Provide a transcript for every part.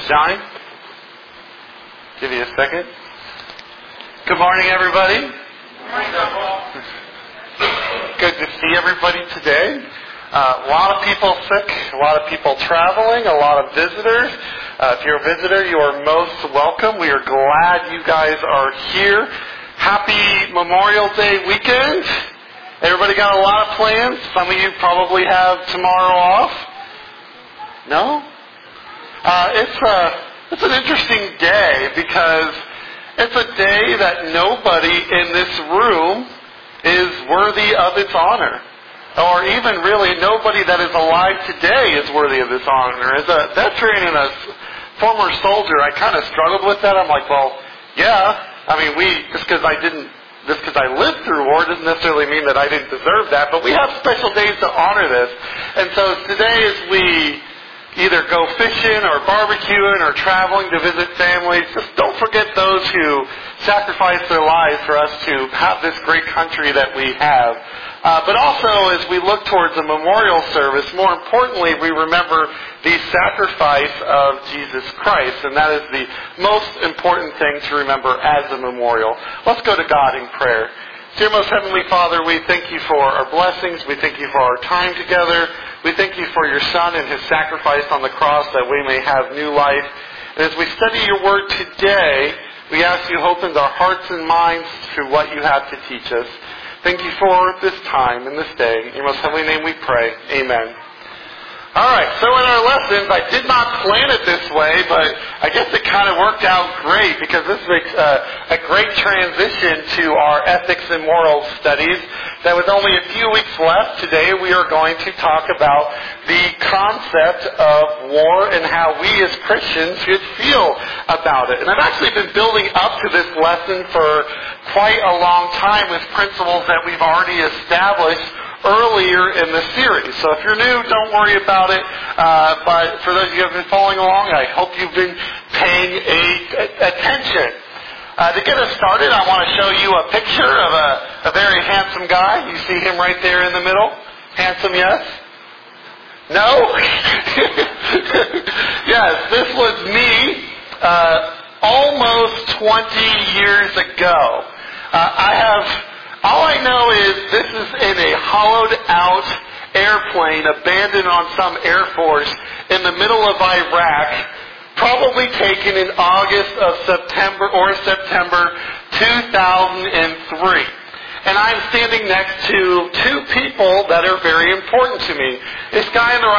Johnny. Give you a second. Good morning, everybody. Good morning, Good to see everybody today. A lot of people sick, a lot of people traveling, a lot of visitors. If you're a visitor, you are most welcome. We are glad you guys are here. Happy Memorial Day weekend. Everybody got a lot of plans? Some of you probably have tomorrow off. No? It's an interesting day because it's a day that nobody in this room is worthy of its honor. Or even really nobody that is alive today is worthy of this honor. As a veteran and a former soldier, I kind of struggled with that. I'm like, well, yeah, I mean, just because I lived through war doesn't necessarily mean that I didn't deserve that, but we have special days to honor this. And so today as we either go fishing or barbecuing or traveling to visit families, just don't forget those who sacrificed their lives for us to have this great country that we have. But also, as we look towards a memorial service, more importantly, we remember the sacrifice of Jesus Christ. And that is the most important thing to remember as a memorial. Let's go to God in prayer. Dear most Heavenly Father, we thank you for our blessings. We thank you for our time together. We thank you for your Son and his sacrifice on the cross that we may have new life. And as we study your word today, we ask you to open our hearts and minds to what you have to teach us. Thank you for this time and this day. In your most holy name we pray. Amen. Alright, so in our lessons, I did not plan it this way, but I guess it kind of worked out great because this makes a great transition to our ethics and morals studies. That with only a few weeks left, today we are going to talk about the concept of war and how we as Christians should feel about it. And I've actually been building up to this lesson for quite a long time with principles that we've already established earlier in the series. So if you're new, don't worry about it. But for those of you who have been following along, I hope you've been paying attention. To get us started, I want to show you a picture of a very handsome guy. You see him right there in the middle? Handsome, yes? No? Yes, this was me almost 20 years ago. All I know is this is in a hollowed-out airplane abandoned on some Air Force in the middle of Iraq, probably taken in September 2003. And I'm standing next to two people that are very important to me. This guy on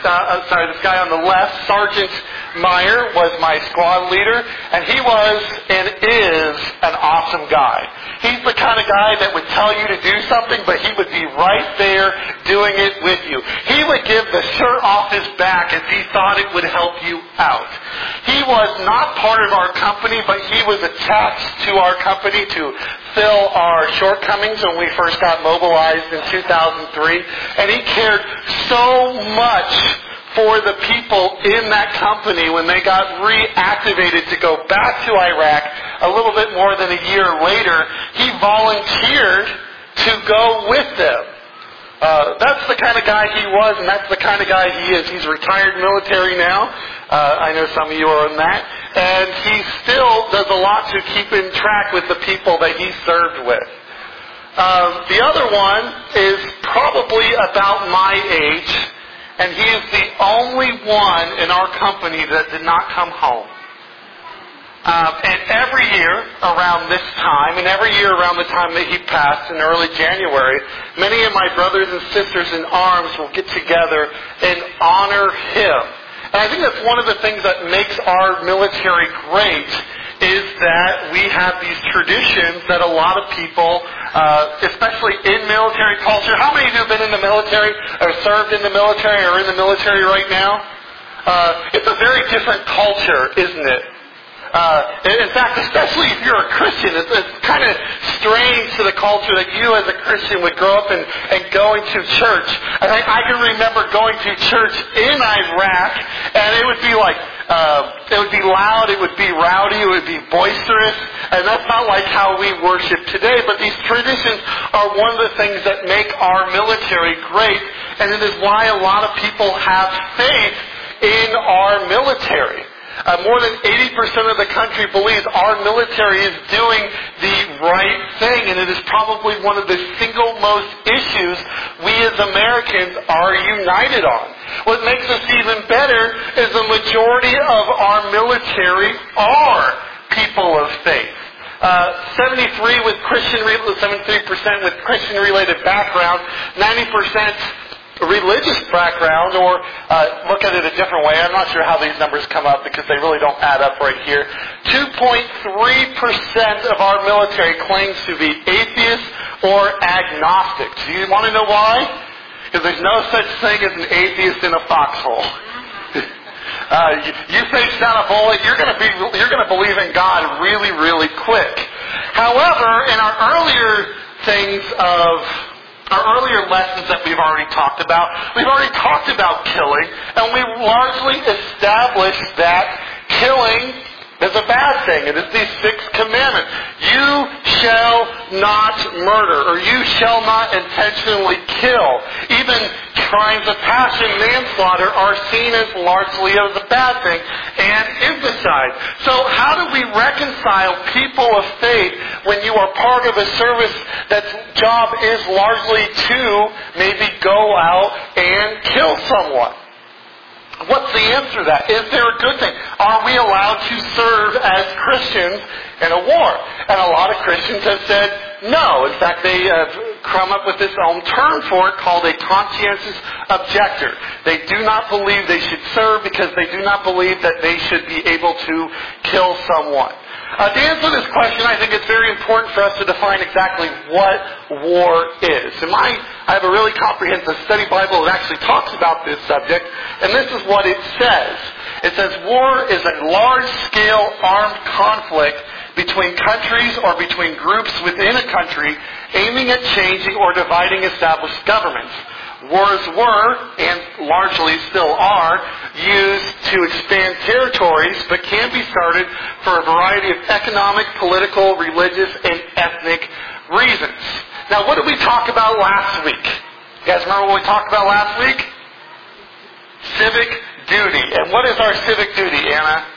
the left, Sergeant Meyer, was my squad leader, and he was and is an awesome guy. He's the kind of guy that would tell you to do something, but he would be right there doing it with you. He would give the shirt off his back if he thought it would help you out. He was not part of our company, but he was attached to our company to fill our shortcomings when we first got mobilized in 2003. And he cared so much for the people in that company when they got reactivated to go back to Iraq a little bit more than a year later. He volunteered to go with them. That's the kind of guy he was, and that's the kind of guy he is. He's retired military now. I know some of you are on that. And he still does a lot to keep in track with the people that he served with. The other one is probably about my age, and he is the only one in our company that did not come home. And every year around this time, and every year around the time that he passed in early January, many of my brothers and sisters in arms will get together and honor him. And I think that's one of the things that makes our military great is that we have these traditions that a lot of people, especially in military culture. How many of you have been in the military or served in the military or in the military right now? It's a very different culture, isn't it? In fact, especially if you're a Christian, it's kind of strange to the culture that you as a Christian would grow up and going to church. And I can remember going to church in Iraq, and it would be like, it would be loud, it would be rowdy, it would be boisterous, and that's not like how we worship today. But these traditions are one of the things that make our military great, and it is why a lot of people have faith in our military. More than 80% of the country believes our military is doing the right thing, and it is probably one of the single most issues we as Americans are united on. What makes us even better is the majority of our military are people of faith. 73% with Christian-related background, 90% religious background, or look at it a different way. I'm not sure how these numbers come up because they really don't add up right here. 2.3% of our military claims to be atheists or agnostics. Do you want to know why? Because there's no such thing as an atheist in a foxhole. You face down a bullet, you're going to believe in God really, really quick. However, in our earlier lessons that we've already talked about killing, and we've largely established that killing is a bad thing. It is the sixth commandment. You shall not murder, or you shall not intentionally kill. Even crimes of passion, manslaughter, are seen as largely as a bad thing and emphasized. So how do we reconcile people of faith when you are part of a service that's job is largely to maybe go out and kill someone? What's the answer to that? Is there a good thing? Are we allowed to serve as Christians in a war? And a lot of Christians have said no. In fact, they have come up with this own term for it called a conscientious objector. They do not believe they should serve because they do not believe that they should be able to kill someone. To answer this question, I think it's very important for us to define exactly what war is. And I have a really comprehensive study Bible that actually talks about this subject, and this is what it says. It says war is a large-scale armed conflict between countries or between groups within a country aiming at changing or dividing established governments. Wars were, and largely still are, used to expand territories, but can be started for a variety of economic, political, religious, and ethnic reasons. Now, what did we talk about last week? You guys remember what we talked about last week? Civic duty. And what is our civic duty, Anna?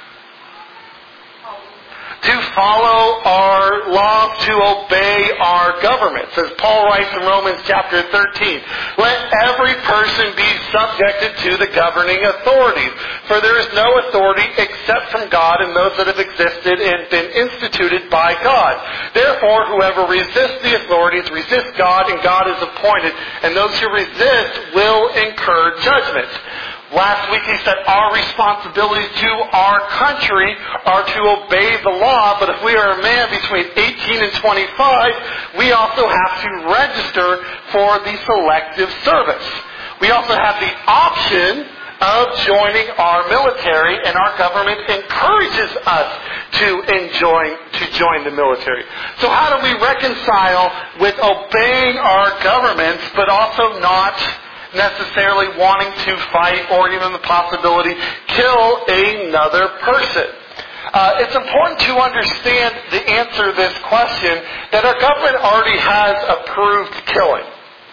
To follow our laws, to obey our governments. As Paul writes in Romans chapter 13, let every person be subjected to the governing authorities. For there is no authority except from God, and those that have existed and been instituted by God. Therefore, whoever resists the authorities resists God, and God is appointed, and those who resist will incur judgment. Last week he said our responsibilities to our country are to obey the law, but if we are a man between 18 and 25, we also have to register for the selective service. We also have the option of joining our military, and our government encourages us to join the military. So how do we reconcile with obeying our governments, but also not necessarily wanting to fight or even the possibility kill another person? It's important to understand the answer to this question that our government already has approved killing.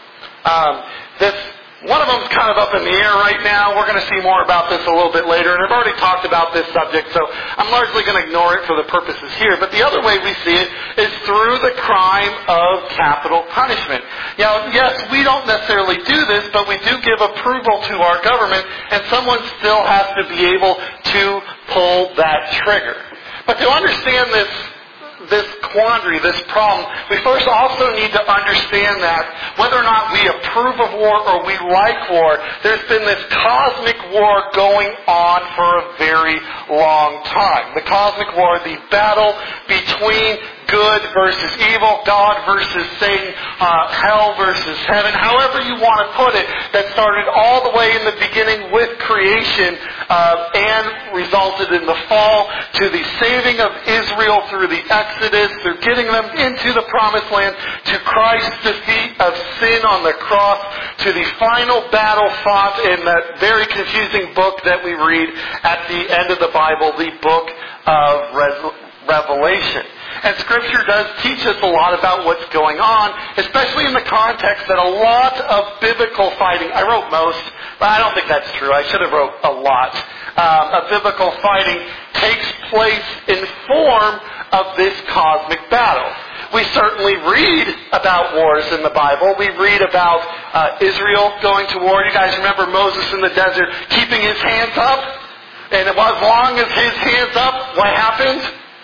One of them is kind of up in the air right now. We're going to see more about this a little bit later, and I've already talked about this subject, so I'm largely going to ignore it for the purposes here. But the other way we see it is through the crime of capital punishment. Now, yes, we don't necessarily do this, but we do give approval to our government, and someone still has to be able to pull that trigger. But to understand this quandary, this problem, we first also need to understand that whether or not we approve of war or we like war, there's been this cosmic war going on for a very long time. The cosmic war, the battle between good versus evil, God versus Satan, hell versus heaven, however you want to put it, that started all the way in the beginning with creation and resulted in the fall, to the saving of Israel through the Exodus, through getting them into the promised land, to Christ's defeat of sin on the cross, to the final battle fought in that very confusing book that we read at the end of the Bible, the book of Revelation. And Scripture does teach us a lot about what's going on, especially in the context that a lot of biblical fighting, I wrote most, but I don't think that's true. I should have wrote a lot. Of biblical fighting takes place in form of this cosmic battle. We certainly read about wars in the Bible. We read about Israel going to war. You guys remember Moses in the desert keeping his hands up? And as long as his hands up, what happened?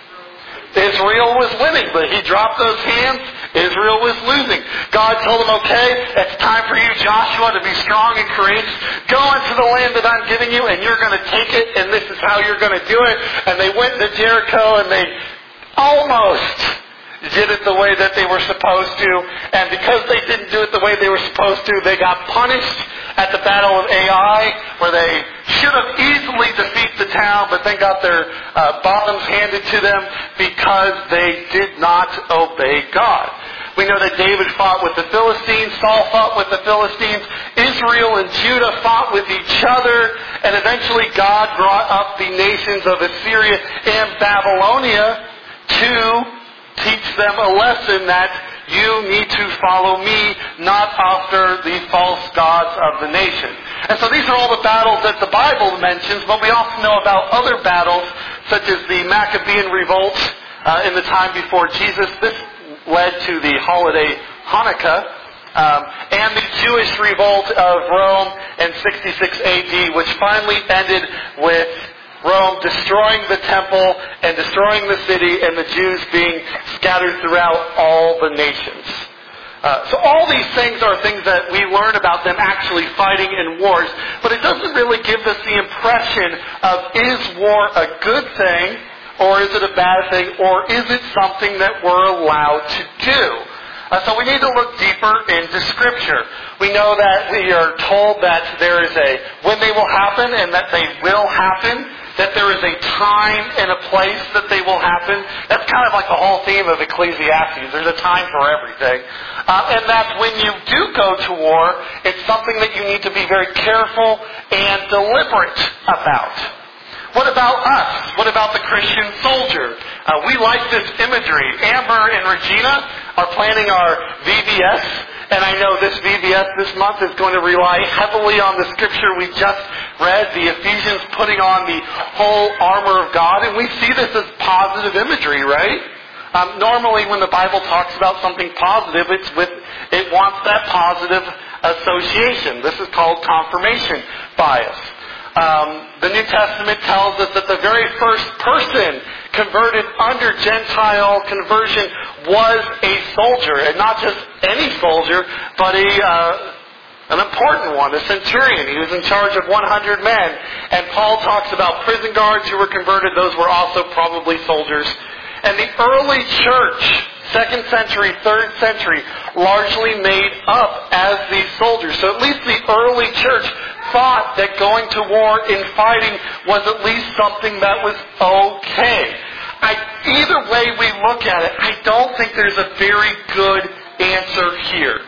Israel was winning, but he dropped those hands, Israel was losing. God told him, okay, it's time for you, Joshua, to be strong and courageous. Go into the land that I'm giving you, and you're going to take it, and this is how you're going to do it. And they went to Jericho, and they almost did it the way that they were supposed to. And because they didn't do it the way they were supposed to, they got punished at the Battle of Ai, where they should have easily defeated the town, but then got their bottoms handed to them because they did not obey God. We know that David fought with the Philistines, Saul fought with the Philistines, Israel and Judah fought with each other, and eventually God brought up the nations of Assyria and Babylonia to teach them a lesson that you need to follow me, not after the false gods of the nation. And so these are all the battles that the Bible mentions, but we also know about other battles, such as the Maccabean revolt in the time before Jesus. This led to the holiday Hanukkah, and the Jewish revolt of Rome in 66 AD, which finally ended with Rome destroying the temple and destroying the city, and the Jews being scattered throughout all the nations. So all these things are things that we learn about them actually fighting in wars, but it doesn't really give us the impression of, is war a good thing, or is it a bad thing, or is it something that we're allowed to do? So we need to look deeper into Scripture. We know that we are told that there is when they will happen, and that they will happen, that there is a time and a place that they will happen. That's kind of like the whole theme of Ecclesiastes. There's a time for everything. And that when you do go to war, it's something that you need to be very careful and deliberate about. What about us? What about the Christian soldier? We like this imagery. Amber and Regina are planning our VBS, and I know this VBS this month is going to rely heavily on the Scripture we just read, the Ephesians putting on the whole armor of God, and we see this as positive imagery, right? Normally when the Bible talks about something positive, it wants that positive association. This is called confirmation bias. The New Testament tells us that the very first person converted under Gentile conversion was a soldier, and not just any soldier, but an important one, a centurion. He was in charge of 100 men. And Paul talks about prison guards who were converted. Those were also probably soldiers. And the early church, 2nd century, 3rd century, largely made up as these soldiers. So at least the early church thought that going to war in fighting was at least something that was okay. Either way we look at it, I don't think there's a very good answer here.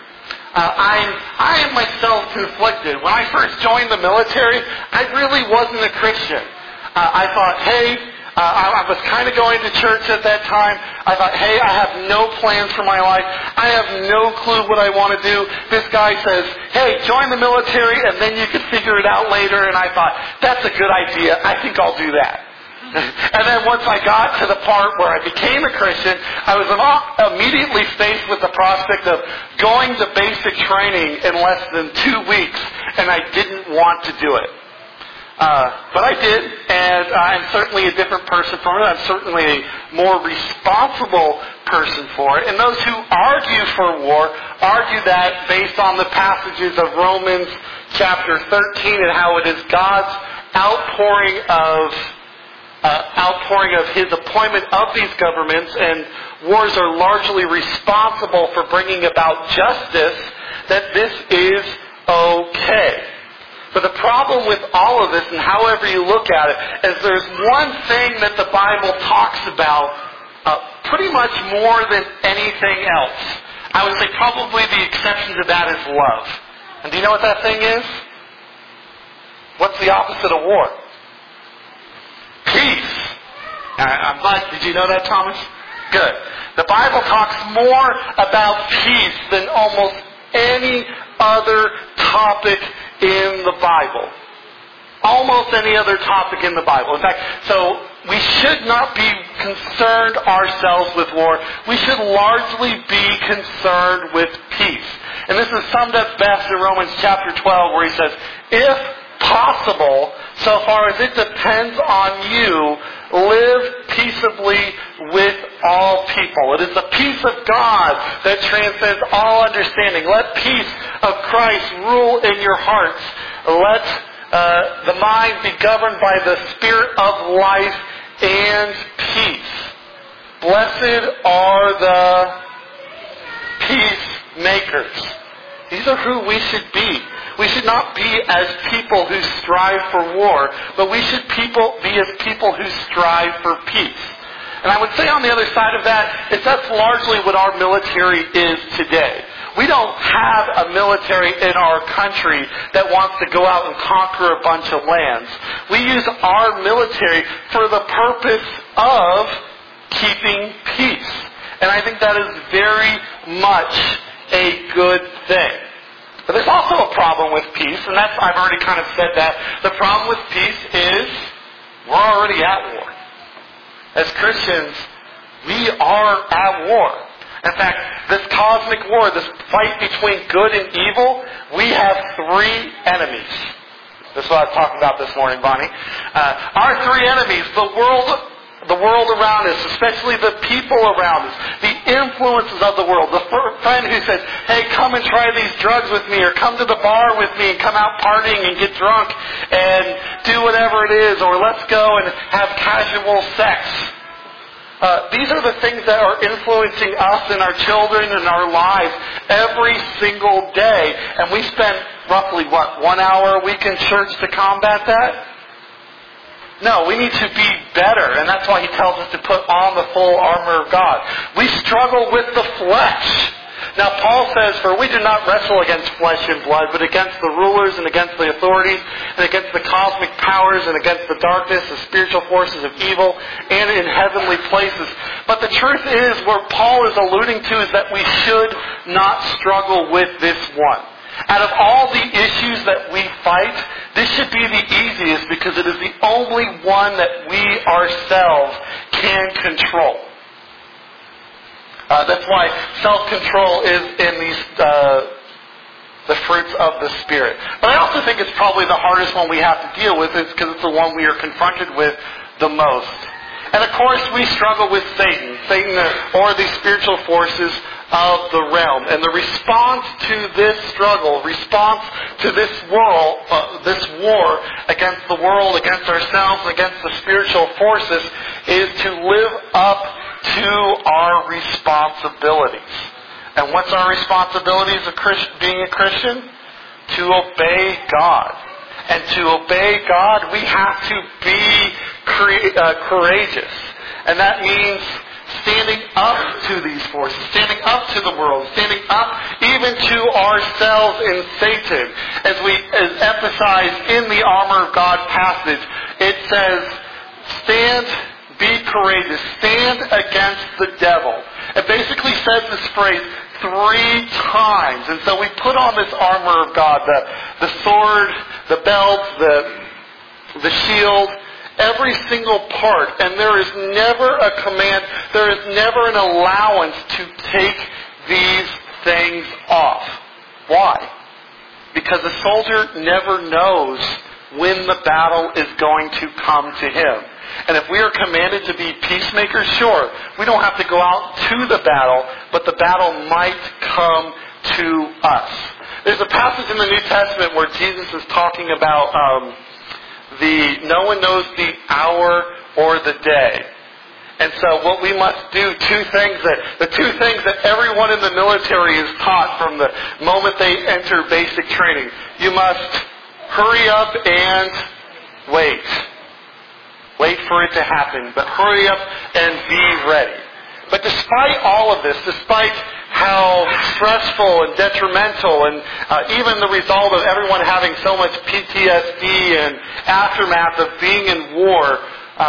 I am myself conflicted. When I first joined the military, I really wasn't a Christian. I thought, I was kind of going to church at that time. I thought, I have no plans for my life. I have no clue what I want to do. This guy says, join the military and then you can figure it out later. And I thought, that's a good idea. I think I'll do that. And then once I got to the part where I became a Christian, I was immediately faced with the prospect of going to basic training in less than 2 weeks, and I didn't want to do it. But I did, and I'm certainly a different person from it. I'm certainly a more responsible person for it. And those who argue for war argue that based on the passages of Romans chapter 13 and how it is God's outpouring of His appointment of these governments, and wars are largely responsible for bringing about justice, that this is okay. But the problem with all of this, and however you look at it, is there's one thing that the Bible talks about pretty much more than anything else. I would say probably the exception to that is love. And do you know what that thing is? What's the opposite of war? Peace. I'm glad. Did you know that, Thomas? Good. The Bible talks more about peace than almost any other topic in the Bible. Almost any other topic in the Bible. In fact, so we should not be concerned ourselves with war. We should largely be concerned with peace. And this is summed up best in Romans chapter 12, where he says, if possible, so far as it depends on you, live peaceably with all people. It is the peace of God that transcends all understanding. Let peace of Christ rule in your hearts. Let the mind be governed by the Spirit of life and peace. Blessed are the peacemakers. These are who we should be. We should not be as people who strive for war, but we should be as people who strive for peace. And I would say on the other side of that is that's largely what our military is today. We don't have a military in our country that wants to go out and conquer a bunch of lands. We use our military for the purpose of keeping peace. And I think that is very much a good thing. But there's also a problem with peace, and I've already kind of said that. The problem with peace is we're already at war. As Christians, we are at war. In fact, this cosmic war, this fight between good and evil, we have three enemies. This is what I was talking about this morning, Bonnie. Our three enemies, the world around us, especially the people around us, the influences of the world, the friend who says, hey, come and try these drugs with me, or come to the bar with me and come out partying and get drunk and do whatever it is, or let's go and have casual sex. These are the things that are influencing us and our children and our lives every single day. And we spend roughly, 1 hour a week in church to combat that? No, we need to be better, and that's why he tells us to put on the full armor of God. We struggle with the flesh. Now, Paul says, for we do not wrestle against flesh and blood, but against the rulers and against the authorities and against the cosmic powers and against the darkness, the spiritual forces of evil, and in heavenly places. But the truth is, what Paul is alluding to is that we should not struggle with this one. Out of all the issues that we fight, this should be the easiest because it is the only one that we ourselves can control. That's why self-control is in these the fruits of the Spirit. But I also think it's probably the hardest one we have to deal with because it's the one we are confronted with the most. And of course, we struggle with Satan or the spiritual forces of the realm. And the response to this struggle, response to this war against the world, against ourselves, against the spiritual forces, is to live up to our responsibilities. And what's our responsibility as being a Christian? To obey God. And to obey God, we have to be courageous. And that means standing up to these forces, standing up to the world, standing up even to ourselves and Satan. As emphasized in the Armor of God passage, it says, stand, be courageous, stand against the devil. It basically says this phrase 3 times. And so we put on this armor of God, the sword, the belt, the shield, every single part. And there is never a command, there is never an allowance to take these things off. Why? Because a soldier never knows when the battle is going to come to him. And if we are commanded to be peacemakers, sure, we don't have to go out to the battle, but the battle might come to us. There's a passage in the New Testament where Jesus is talking about no one knows the hour or the day. And so what we must do, the two things that everyone in the military is taught from the moment they enter basic training. You must hurry up and wait. Wait for it to happen, but hurry up and be ready. But despite all of this, despite how stressful and detrimental and even the result of everyone having so much PTSD and aftermath of being in war,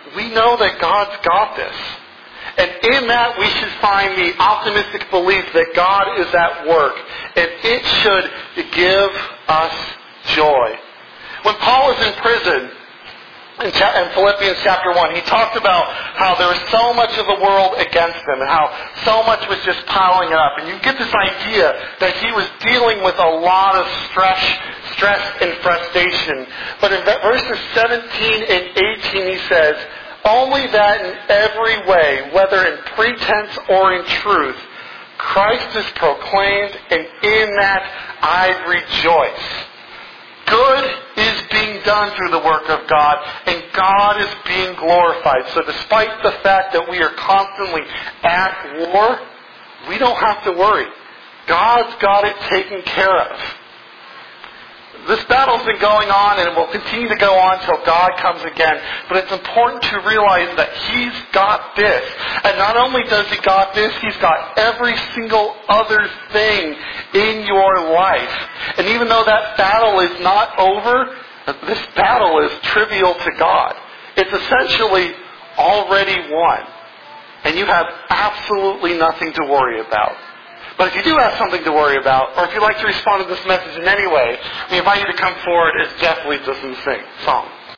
we know that God's got this. And in that, we should find the optimistic belief that God is at work. And it should give us joy. When Paul was in prison, in Philippians chapter 1, he talked about how there was so much of the world against him and how so much was just piling up. And you get this idea that he was dealing with a lot of stress and frustration. But in verses 17 and 18 he says, only that in every way, whether in pretense or in truth, Christ is proclaimed, and in that I rejoice. Good is being done through the work of God, and God is being glorified. So despite the fact that we are constantly at war, we don't have to worry. God's got it taken care of. This battle's been going on, and it will continue to go on until God comes again. But it's important to realize that He's got this. And not only does He got this, He's got every single other thing in your life. And even though that battle is not over, this battle is trivial to God. It's essentially already won. And you have absolutely nothing to worry about. But if you do have something to worry about, or if you'd like to respond to this message in any way, we invite you to come forward as Jeff leads us in the song.